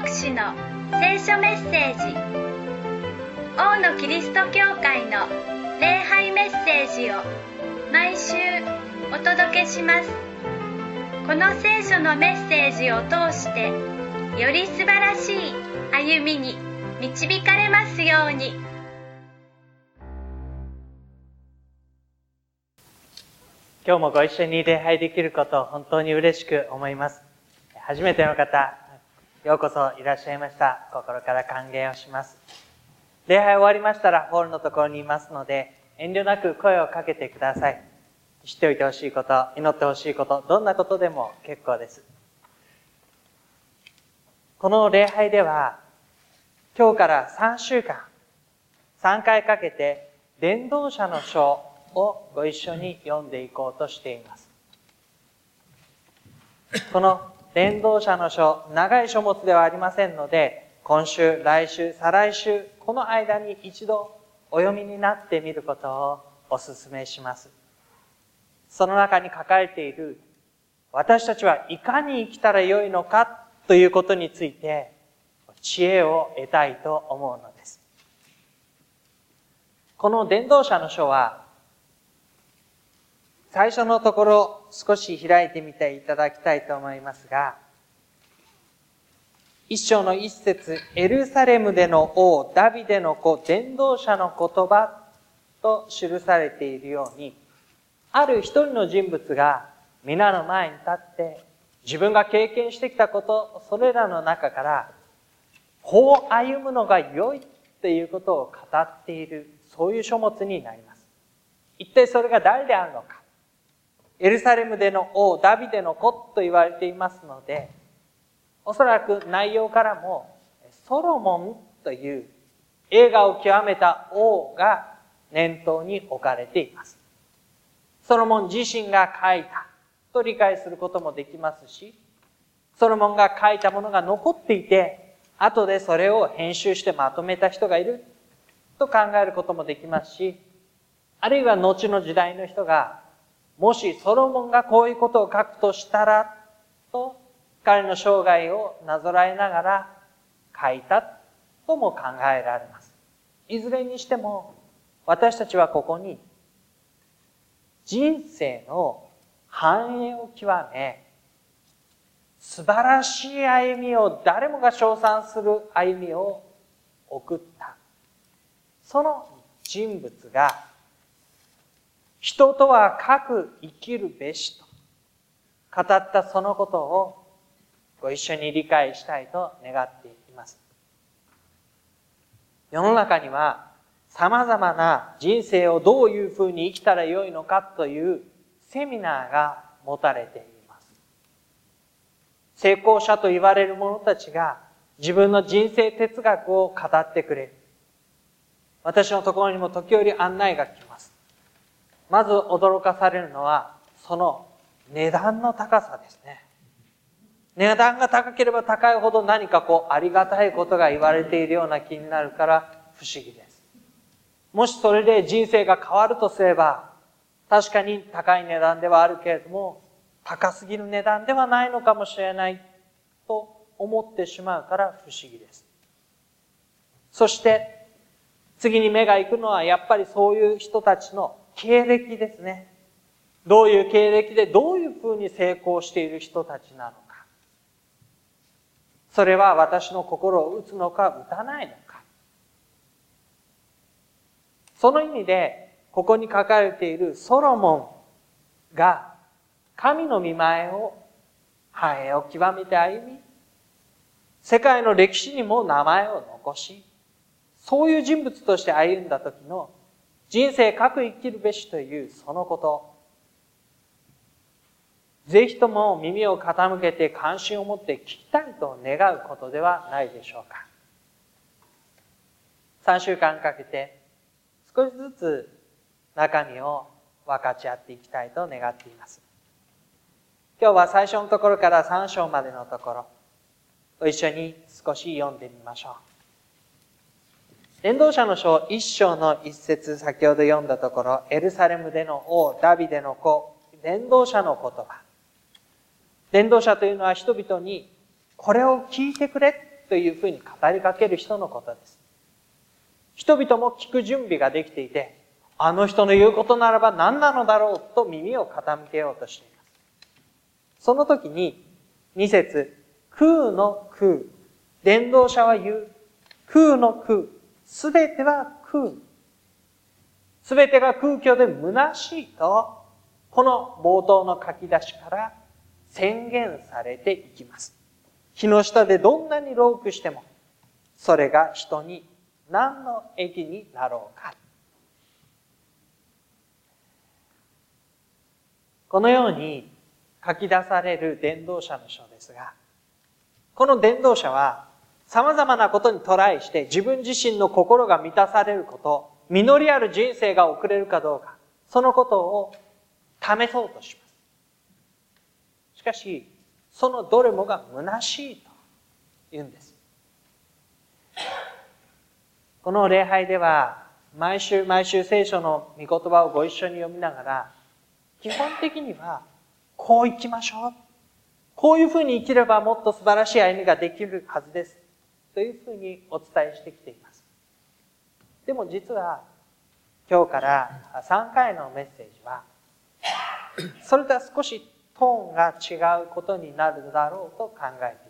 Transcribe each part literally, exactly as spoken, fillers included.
牧師の聖書メッセージ、王のキリスト教会の礼拝メッセージを毎週お届けします。この聖書のメッセージを通してより素晴らしい歩みに導かれますように。 今日もご一緒に礼拝できることを本当に嬉しく思います。初めての方、ようこそいらっしゃいました。心から歓迎をします。礼拝終わりましたらホールのところにいますので、遠慮なく声をかけてください。知っておいてほしいこと、祈ってほしいこと、どんなことでも結構です。この礼拝では、今日からさんしゅうかん、さんかいかけて伝道者の書をご一緒に読んでいこうとしています。この伝道者の書、長い書物ではありませんので、今週、来週、再来週、この間に一度お読みになってみることをお勧めします。その中に書かれている、私たちはいかに生きたらよいのかということについて、知恵を得たいと思うのです。この伝道者の書は、最初のところ少し開いてみていただきたいと思いますが、一章の一節、エルサレムでの王、ダビデの子、伝道者の言葉と記されているように、ある一人の人物が皆の前に立って、自分が経験してきたこと、それらの中から、こう歩むのが良いということを語っている、そういう書物になります。一体それが誰であるのか。エルサレムでの王、ダビデの子と言われていますので、おそらく内容からも、ソロモンという栄華を極めた王が念頭に置かれています。ソロモン自身が書いたと理解することもできますし、ソロモンが書いたものが残っていて、後でそれを編集してまとめた人がいると考えることもできますし、あるいは後の時代の人が、もしソロモンがこういうことを書くとしたら、と彼の生涯をなぞらえながら書いたとも考えられます。いずれにしても、私たちはここに人生の繁栄を極め、素晴らしい歩みを誰もが称賛する歩みを送った。その人物が、人とはかく生きるべしと語ったそのことをご一緒に理解したいと願っています。世の中には様々な人生をどういうふうに生きたらよいのかというセミナーが持たれています。成功者と言われる者たちが自分の人生哲学を語ってくれる。私のところにも時折案内が来ます。まず驚かされるのは、その値段の高さですね。値段が高ければ高いほど何かこうありがたいことが言われているような気になるから不思議です。もしそれで人生が変わるとすれば、確かに高い値段ではあるけれども、高すぎる値段ではないのかもしれないと思ってしまうから不思議です。そして次に目が行くのはやっぱりそういう人たちの経歴ですね。どういう経歴でどういうふうに成功している人たちなのか。それは私の心を打つのか打たないのか。その意味で、ここに書かれているソロモンが神の御前を繁栄を極めて歩み、世界の歴史にも名前を残し、そういう人物として歩んだ時の人生かく生きるべしというそのこと。ぜひとも耳を傾けて関心を持って聞きたいと願うことではないでしょうか。さんしゅうかんかけて少しずつ中身を分かち合っていきたいと願っています。今日は最初のところからさん章までのところ、ご一緒に少し読んでみましょう。伝道者の書一章の一節、先ほど読んだところ、エルサレムでの王、ダビデの子、伝道者の言葉。伝道者というのは人々にこれを聞いてくれというふうに語りかける人のことです。人々も聞く準備ができていて、あの人の言うことならば何なのだろうと耳を傾けようとしています。その時に、に節、空の空。伝道者は言う。空の空。すべては空。すべてが空虚で虚しいと、この冒頭の書き出しから宣言されていきます。日の下でどんなに労苦しても、それが人に何の益になろうか。このように書き出される伝道者の書ですが、この伝道者は様々なことにトライして自分自身の心が満たされること、実りある人生が送れるかどうか、そのことを試そうとします。しかし、そのどれもが虚しいと言うんです。この礼拝では、毎週毎週聖書の御言葉をご一緒に読みながら、基本的には、こう生きましょう。こういうふうに生きればもっと素晴らしい歩みができるはずです。というふうにお伝えしてきています。でも実は、今日からさんかいのメッセージは、それとは少しトーンが違うことになるだろうと考えています。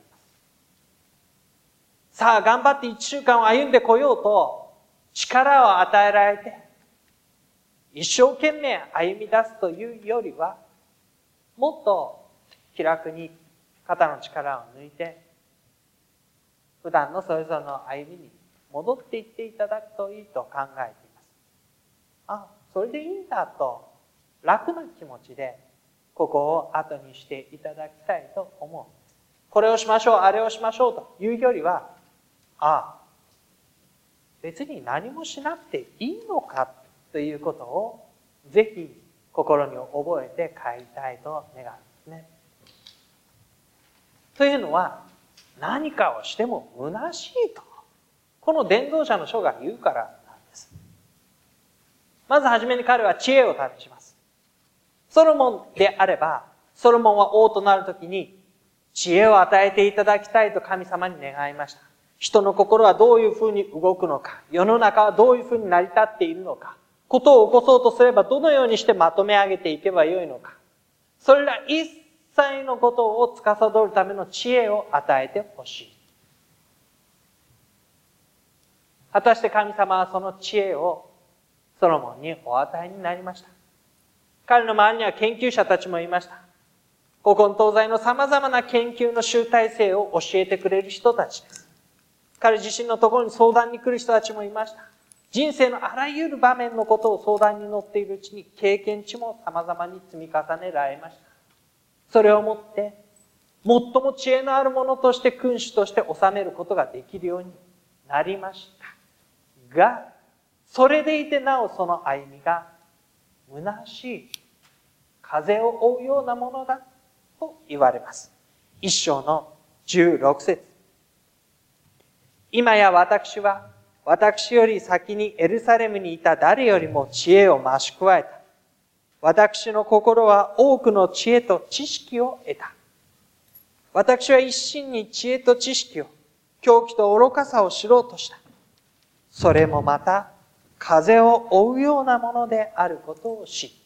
さあ、頑張っていっしゅうかんを歩んでこようと力を与えられて、一生懸命歩み出すというよりは、もっと気楽に肩の力を抜いて、普段のそれぞれの歩みに戻っていっていただくといいと考えています。あ、それでいいんだと楽な気持ちでここを後にしていただきたいと思う。これをしましょう、あれをしましょうというよりは、あ、別に何もしなくていいのかということをぜひ心に覚えて帰りたいと願うんですね。というのは、何かをしても虚しいと、この伝道者の書が言うからなんです。まずはじめに彼は知恵を試します。ソロモンであれば、ソロモンは王となるときに知恵を与えていただきたいと神様に願いました。人の心はどういうふうに動くのか、世の中はどういうふうに成り立っているのか、ことを起こそうとすればどのようにしてまとめ上げていけばよいのか、それら一切のことを司るための知恵を与えてほしい。果たして神様はその知恵をソロモンにお与えになりました。彼の周りには研究者たちもいました。古今東西の様々な研究の集大成を教えてくれる人たちです。彼自身のところに相談に来る人たちもいました。人生のあらゆる場面のことを相談に乗っているうちに経験値も様々に積み重ねられました。それをもって、最も知恵のあるものとして君主として治めることができるようになりました。が、それでいてなおその歩みが虚しい、風を追うようなものだと言われます。一章のじゅうろく節。今や私は、私より先にエルサレムにいた誰よりも知恵を増し加えた。私の心は多くの知恵と知識を得た。私は一心に知恵と知識を、狂気と愚かさを知ろうとした。それもまた、風を追うようなものであることを知った。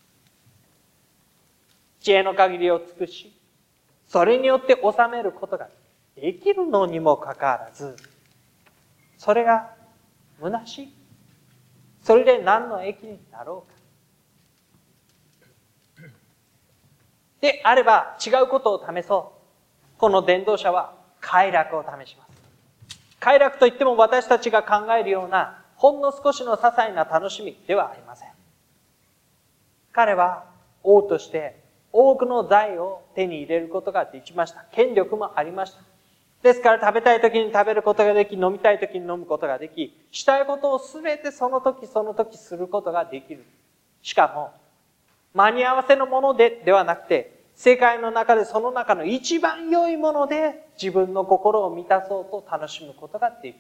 知恵の限りを尽くし、それによって治めることができるのにもかかわらず、それが虚しい。それで何の益になろうか。であれば違うことを試そう。この伝道者は快楽を試します。快楽といっても私たちが考えるようなほんの少しの些細な楽しみではありません。彼は王として多くの財を手に入れることができました。権力もありました。ですから食べたい時に食べることができ、飲みたい時に飲むことができ、したいことをすべてその時その時することができる。しかも、間に合わせのものでではなくて、世界の中でその中の一番良いもので自分の心を満たそうと楽しむことができる。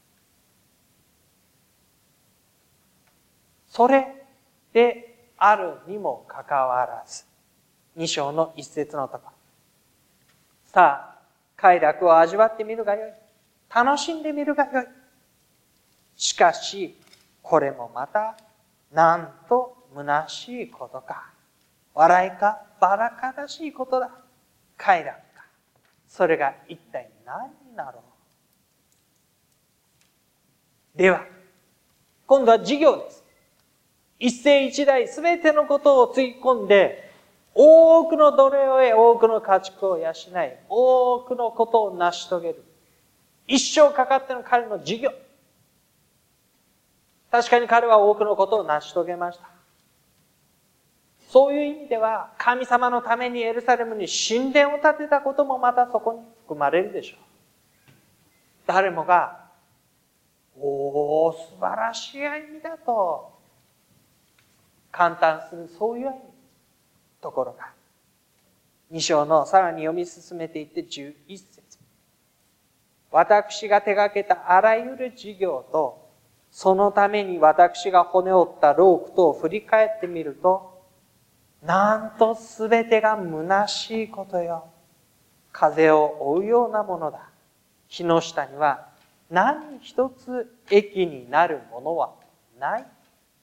それであるにもかかわらず、に章の一節のところ。さあ、快楽を味わってみるがよい。 楽しんでみるがよい。しかし、これもまた、なんと虚しいことか。笑いか、バラ悲しいことだ。快楽か。それが一体何になろう。では、今度は事業です。一世一代すべてのことをつぎ込んで、多くの奴隷を得、多くの家畜を養い、多くのことを成し遂げる。一生かかっての彼の事業。確かに彼は多くのことを成し遂げました。そういう意味では、神様のためにエルサレムに神殿を建てたこともまたそこに含まれるでしょう。誰もが、おー、素晴らしい歩みだと、感嘆する、そういう歩み。ところが、に章のさらに読み進めていってじゅういっ節。私が手がけたあらゆる事業と、そのために私が骨折った労苦とを振り返ってみると、なんとすべてが虚しいことよ。風を追うようなものだ。日の下には何一つ益になるものはない。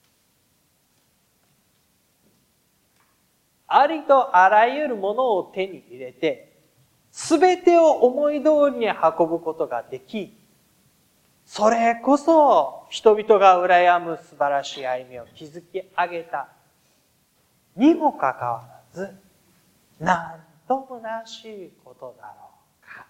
ありとあらゆるものを手に入れて、すべてを思い通りに運ぶことができ、それこそ人々が羨む素晴らしい歩みを築き上げたにもかかわらず、なんと虚しいことだろうか。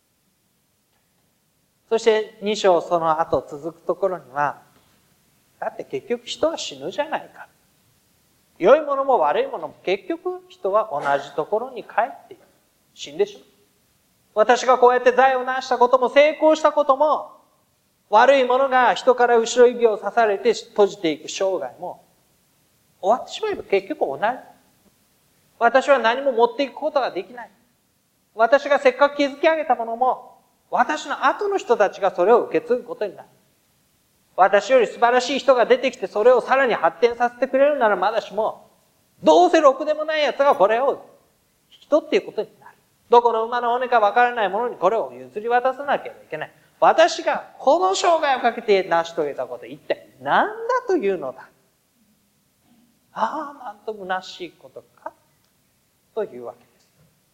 そしてに章その後続くところには、だって結局人は死ぬじゃないか。良いものも悪いものも結局人は同じところに帰っていく。死んでしまう。私がこうやって財を成したことも成功したことも、悪いものが人から後ろ指を刺されて閉じていく生涯も、終わってしまえば結局同じ。私は何も持っていくことができない。私がせっかく築き上げたものも、私の後の人たちがそれを受け継ぐことになる。私より素晴らしい人が出てきてそれをさらに発展させてくれるならまだしも、どうせろくでもない奴がこれを引き取っていくことになる。どこの馬の骨かわからないものにこれを譲り渡さなければいけない。私がこの生涯をかけて成し遂げたこと、一体何だというのだ。ああ、なんと虚しいことか、というわけです。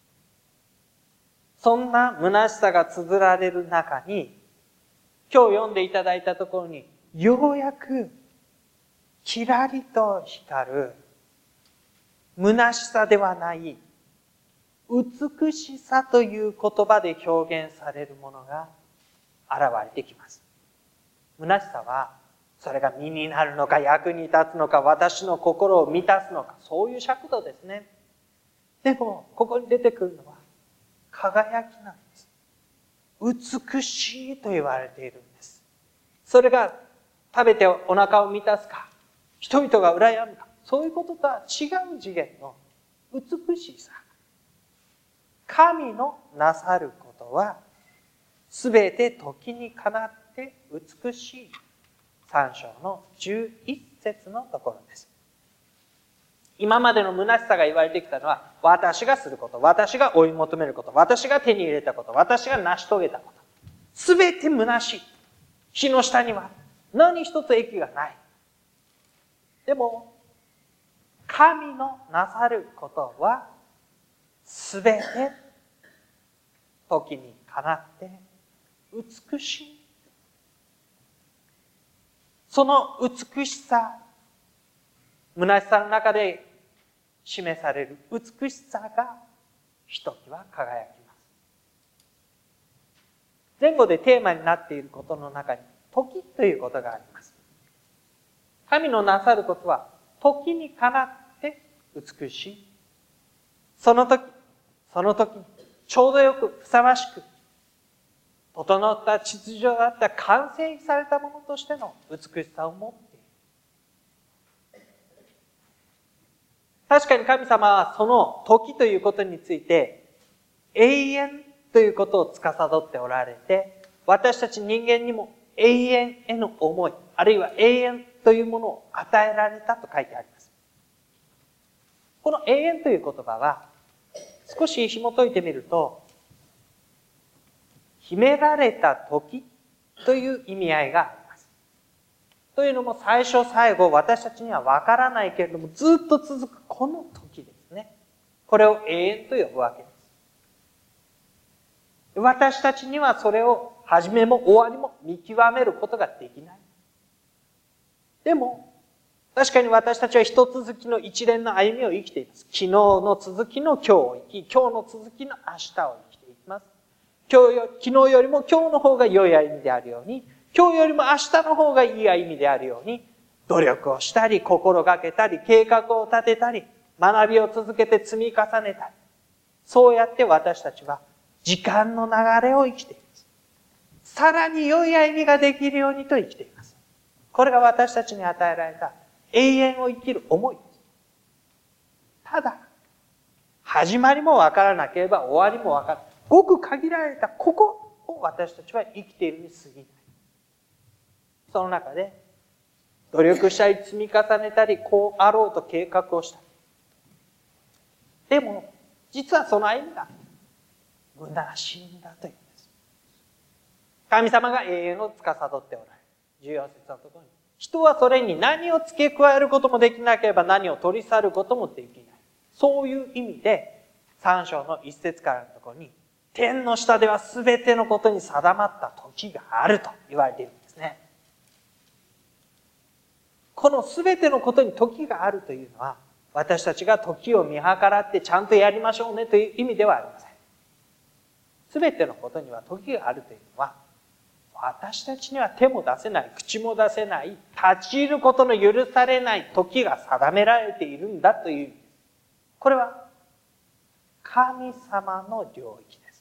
そんな虚しさが綴られる中に、今日読んでいただいたところに、ようやく、きらりと光る、虚しさではない、美しさという言葉で表現されるものが現れてきます。虚しさは、それが身になるのか役に立つのか私の心を満たすのか、そういう尺度ですね。でも、ここに出てくるのは、輝きなんです。美しいと言われているんです。それが食べてお腹を満たすか、人々が羨むか、そういうこととは違う次元の美しさ。神のなさることは、すべて時にかなって美しい。さん章のじゅういっ節のところです。今までの虚しさが言われてきたのは、私がすること、私が追い求めること、私が手に入れたこと、私が成し遂げたこと。すべて虚しい。日の下には何一つ益がない。でも、神のなさることは、すべて時にかなって美しい。その美しさ、虚しさの中で示される美しさがひときわ輝きます。前後でテーマになっていることの中に時ということがあります。神のなさることは時にかなって美しい。その時、その時にちょうどよくふさわしく整った秩序だった完成されたものとしての美しさを持っている。確かに神様はその時ということについて永遠ということを司っておられて、私たち人間にも永遠への思い、あるいは永遠というものを与えられたと書いてあります。この永遠という言葉は少し紐解いてみると、 決められた時という意味合いがあります。というのも最初最後私たちにはわからないけれどもずっと続くこの時ですね。これを永遠と呼ぶわけです。私たちにはそれを始めも終わりも見極めることができない。でも、確かに私たちは一続きの一連の歩みを生きています。昨日の続きの今日を生き、今日の続きの明日を生きていきます。今日よ、昨日よりも今日の方が良い歩みであるように、今日よりも明日の方がいい歩みであるように、努力をしたり、心がけたり、計画を立てたり、学びを続けて積み重ねたり、そうやって私たちは時間の流れを生きています。さらに良い歩みができるようにと生きています。これが私たちに与えられた永遠を生きる思いです。ただ、始まりもわからなければ終わりもわからない。ごく限られたここを私たちは生きているに過ぎない。その中で、努力したり積み重ねたり、こうあろうと計画をしたり。でも、実はその歩みが、無駄な死んだというんです。神様が永遠を司っておられる。じゅうよん節のところに。人はそれに何を付け加えることもできなければ何を取り去ることもできない。そういう意味で、さん章のいち節からのところに、天の下では全てのことに定まった時があると言われているんですね。この全てのことに時があるというのは、私たちが時を見計らってちゃんとやりましょうねという意味ではありません。全てのことには時があるというのは、私たちには手も出せない、口も出せない、立ち入ることの許されない時が定められているんだという意味です。これは、神様の領域です。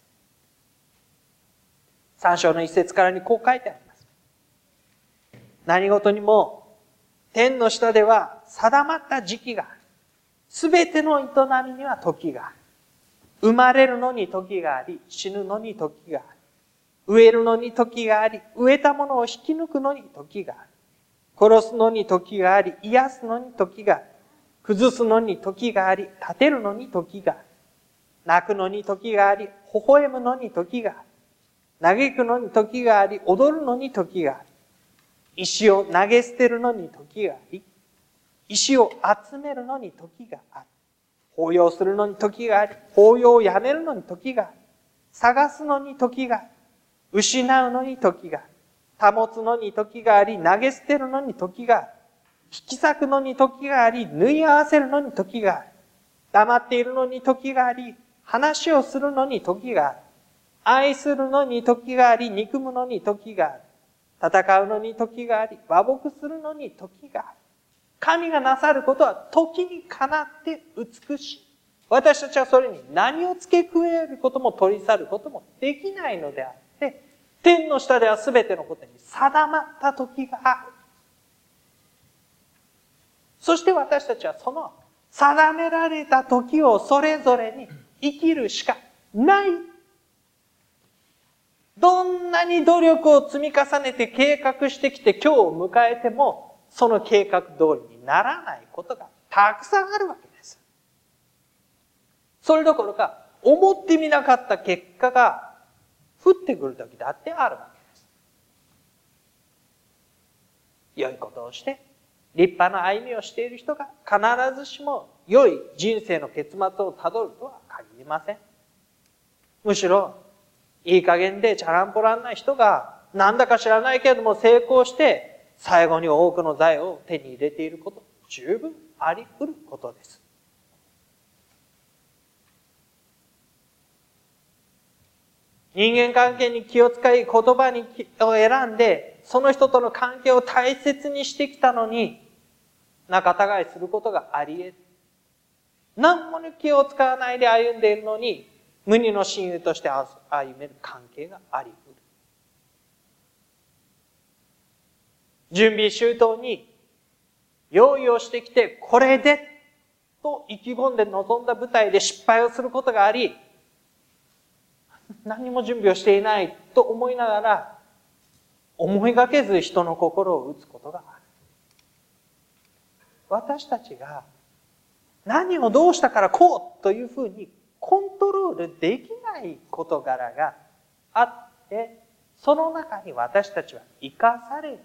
さん章の一節からにこう書いてあります。何事にも、天の下では定まった時期がある。すべての営みには時がある。生まれるのに時があり、死ぬのに時がある。植えるのに時があり、植えたものを引き抜くのに時がある。殺すのに時があり、癒すのに時がある。崩すのに時があり、立てるのに時がある。泣くのに時があり、微笑むのに時がある。嘆くのに時があり、踊るのに時がある。石を投げ捨てるのに時があり、石を集めるのに時がある。抱擁するのに時があり、抱擁をやめるのに時がある。探すのに時がある。失うのに時がある。保つのに時があり、投げ捨てるのに時がある。引き裂くのに時があり、縫い合わせるのに時がある。黙っているのに時があり、話をするのに時がある。愛するのに時があり、憎むのに時がある。戦うのに時があり、和睦するのに時がある。神がなさることは時にかなって美しい。私たちはそれに何を付け加えることも取り去ることもできないのであって、天の下では全てのことに定まった時がある。そして私たちはその定められた時をそれぞれに生きるしかない。どんなに努力を積み重ねて計画してきて今日を迎えても、その計画通りにならないことがたくさんあるわけです。それどころか、思ってみなかった結果が降ってくる時だってあるわけです。良いことをして、立派な歩みをしている人が必ずしも良い人生の結末をたどるとは限りません。むしろ、いい加減でチャランポランな人がなんだか知らないけれども成功して最後に多くの財を手に入れていること、十分あり得ることです。人間関係に気を使い言葉にを選んでその人との関係を大切にしてきたのに仲違いすることがあり得る。何も気を使わないで歩んでいるのに無二の親友として歩める関係があり得る。準備周到に用意をしてきてこれでと意気込んで臨んだ舞台で失敗をすることがあり、何も準備をしていないと思いながら思いがけず人の心を打つことがある。私たちが何をどうしたからこうというふうにコントロールできない事柄があっって、その中に私たちは生かされている。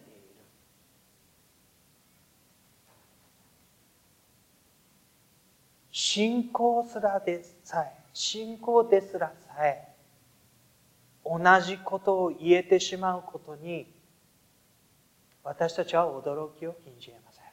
信仰すらでさえ、信仰ですらさえ、同じことを言えてしまうことに、私たちは驚きを禁じ得ません。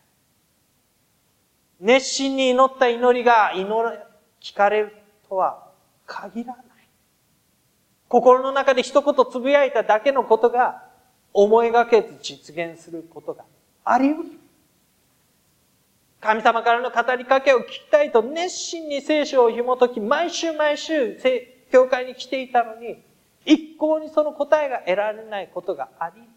熱心に祈った祈りが祈れ、聞かれるとは限らない。心の中で一言つぶやいただけのことが思いがけず実現することがあり得る。神様からの語りかけを聞きたいと熱心に聖書を紐解き、毎週毎週教会に来ていたのに、一向にその答えが得られないことがあり、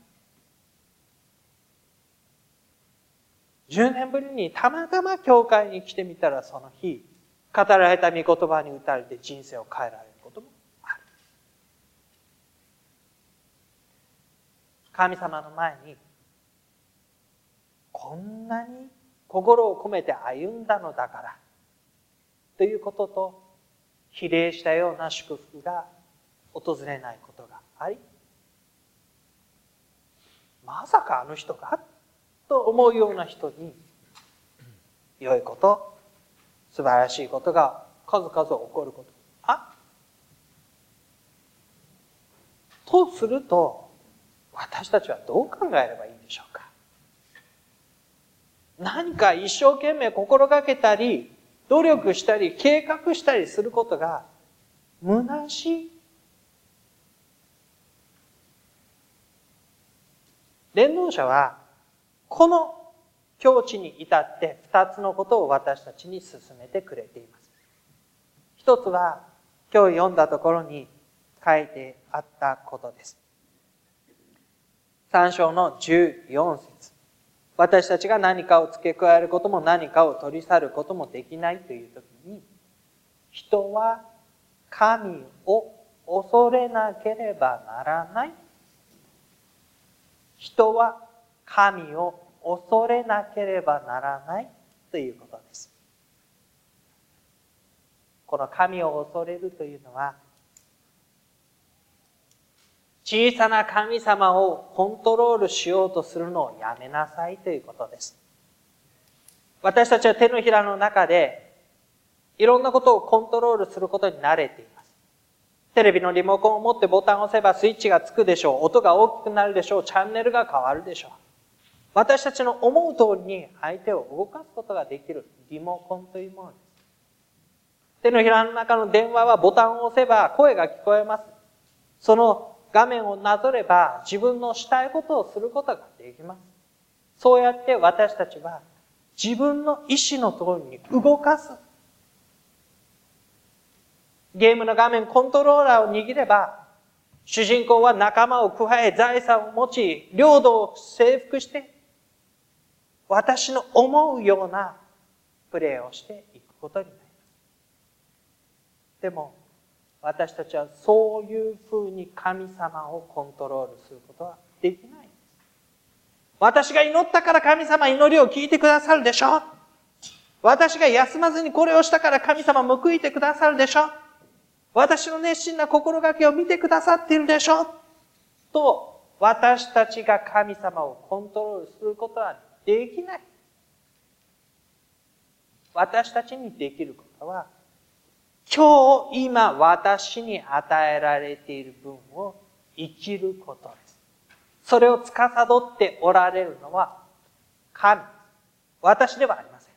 じゅうねんぶりにたまたま教会に来てみたら、その日、語られた御言葉に打たれて人生を変えられることもある。神様の前に、こんなに心を込めて歩んだのだから、ということと、比例したような祝福が訪れないことがあり、まさかあの人がと思うような人に、良いこと、素晴らしいことが数々起こること。あとすると、私たちはどう考えればいいんでしょうか。何か一生懸命心がけたり、努力したり、計画したりすることが虚しい。伝道者は、この境地に至って二つのことを私たちに進めてくれています。一つは、今日読んだところに書いてあったことです。三章のじゅうよん節。私たちが何かを付け加えることも何かを取り去ることもできないというときに、人は神を恐れなければならない。人は神を恐れなければならないということです。この神を恐れるというのは、小さな神様をコントロールしようとするのをやめなさいということです。私たちは手のひらの中でいろんなことをコントロールすることに慣れています。テレビのリモコンを持ってボタンを押せばスイッチがつくでしょう。音が大きくなるでしょう。チャンネルが変わるでしょう。私たちの思う通りに相手を動かすことができるリモコンというものです。手のひらの中の電話はボタンを押せば声が聞こえます。その画面をなぞれば自分のしたいことをすることができます。そうやって私たちは自分の意思の通りに動かす。ゲームの画面コントローラーを握れば、主人公は仲間を加え財産を持ち、領土を征服して、私の思うようなプレーをしていくことになります。でも、私たちはそういうふうに神様をコントロールすることはできないんです。私が祈ったから神様祈りを聞いてくださるでしょ。私が休まずにこれをしたから神様報いてくださるでしょ。私の熱心な心がけを見てくださっているでしょ。と、私たちが神様をコントロールすることはできない。私たちにできることは、今日、今、私に与えられている分を生きることです。それを司っておられるのは神。私ではありません。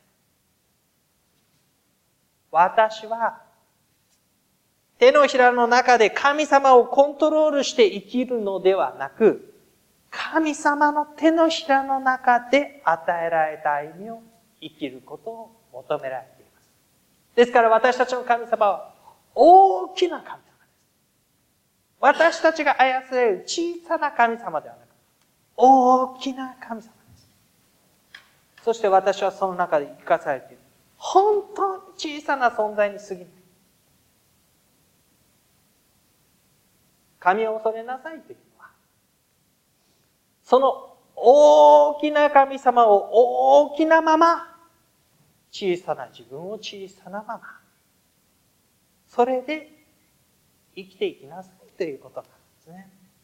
私は、手のひらの中で神様をコントロールして生きるのではなく、神様の手のひらの中で与えられた歩みを生きることを求められています。ですから私たちの神様は大きな神様です。私たちが操れる小さな神様ではなく、大きな神様です。そして私はその中で生かされている。本当に小さな存在に過ぎない。神を恐れなさいというのは、その大きな神様を大きなまま、小さな自分を小さなまま、それで生きていきなさいということなんですね。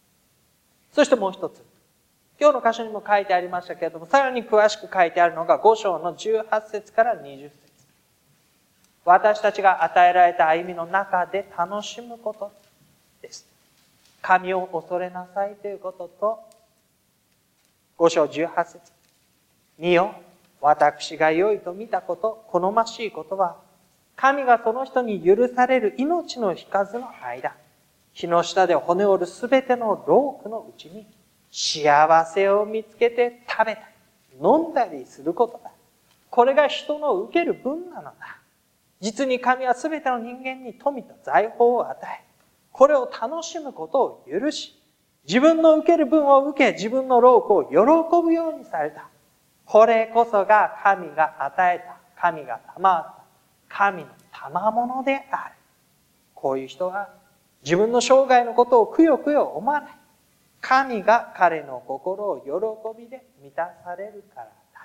そしてもう一つ。今日の箇所にも書いてありましたけれども、さらに詳しく書いてあるのがご章のじゅうはち節からにじゅう節。私たちが与えられた歩みの中で楽しむことです。神を恐れなさいということと、ご章じゅうはち節。見よ、私が良いと見たこと、好ましいことは、神がその人に許される命の日数の間、日の下で骨折るすべての労苦のうちに、幸せを見つけて食べたり、飲んだりすることだ。これが人の受ける分なのだ。実に神はすべての人間に富と財宝を与え、これを楽しむことを許し、自分の受ける分を受け、自分の労苦を喜ぶようにされた。これこそが神が与えた、神が賜った、神の賜物である。こういう人は自分の生涯のことをくよくよ思わない。神が彼の心を喜びで満たされるからだ。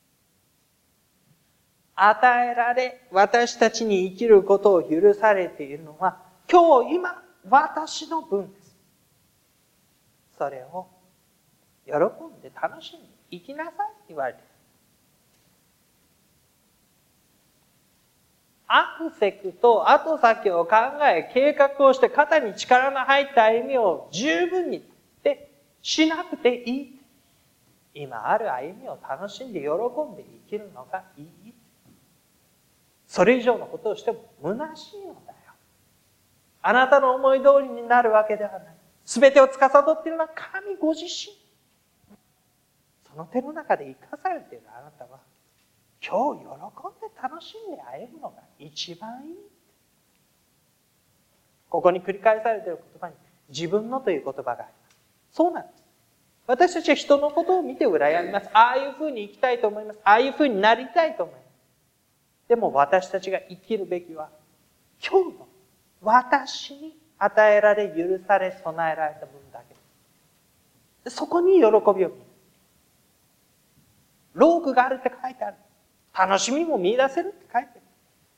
与えられ、私たちに生きることを許されているのは、今日今、私の分です。それを喜んで楽しんで生きなさいって言われている。アクセクと後先を考え、計画をして肩に力の入った歩みを十分にでしなくていい。今ある歩みを楽しんで喜んで生きるのがいい。それ以上のことをしても虚しいのだよ。あなたの思い通りになるわけではない。すべてを司っているのは神ご自身。その手の中で生かされているあなたは、今日喜んで楽しんで歩むのが一番いい。ここに繰り返されている言葉に自分のという言葉があります。そうなんです。私たちは人のことを見て羨みます。ああいうふうに生きたいと思います。ああいうふうになりたいと思います。でも私たちが生きるべきは、今日の私に与えられ、許され、備えられた分だけです。そこに喜びを見る。労苦があるって書いてある。楽しみも見出せるって書いてある。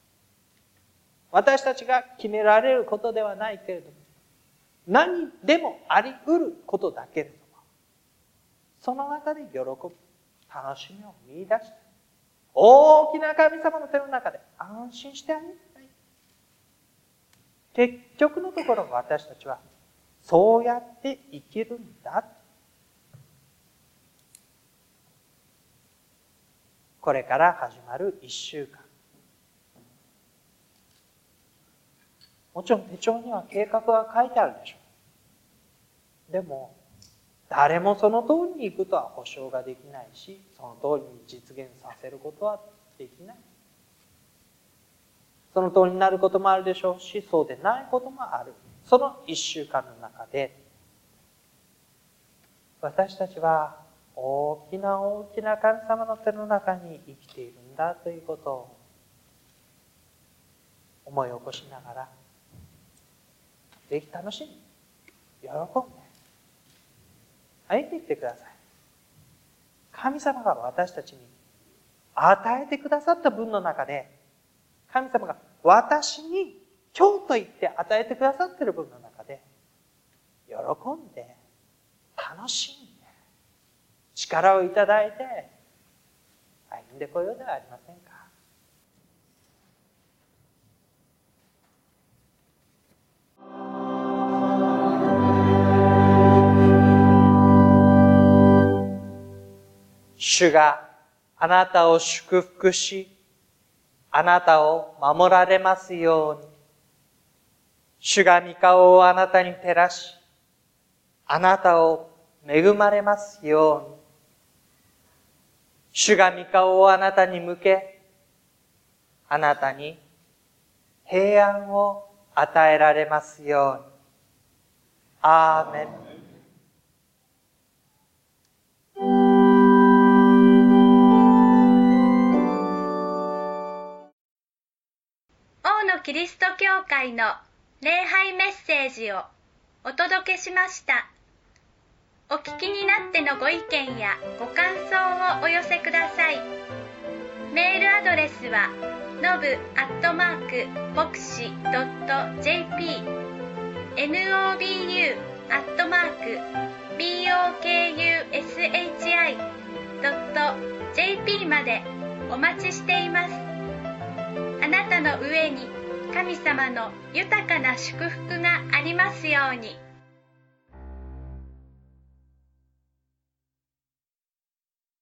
私たちが決められることではないけれども、何でもあり得ることだけれども、その中で喜び、楽しみを見出して、大きな神様の手の中で安心してあげたい。結局のところ私たちはそうやって生きるんだ。これから始まる一週間。もちろん手帳には計画が書いてあるでしょう。でも、誰もその通りに行くとは保証ができないし、その通りに実現させることはできない。その通りになることもあるでしょうし、そうでないこともある。その一週間の中で、私たちは大きな大きな神様の手の中に生きているんだということを思い起こしながら、ぜひ楽しんで、喜んで、歩いていってください。神様が私たちに与えてくださった分の中で、神様が私に今日と言って与えてくださっている分の中で、喜んで、楽しんで、力をいただいて、歩んでこようではありませんか。主があなたを祝福し、あなたを守られますように。主が御顔をあなたに照らし、あなたを恵まれますように。主が御顔をあなたに向け、あなたに平安を与えられますように。アーメン。 王のキリスト教会の礼拝メッセージをお届けしました。お聞きになってのご意見やご感想をお寄せください。メールアドレスはのぶアットマーク牧師 .jp ノブ アットマークビーオーケーユーエスエイチアイドットジェーピー までお待ちしています。あなたの上に神様の豊かな祝福がありますように。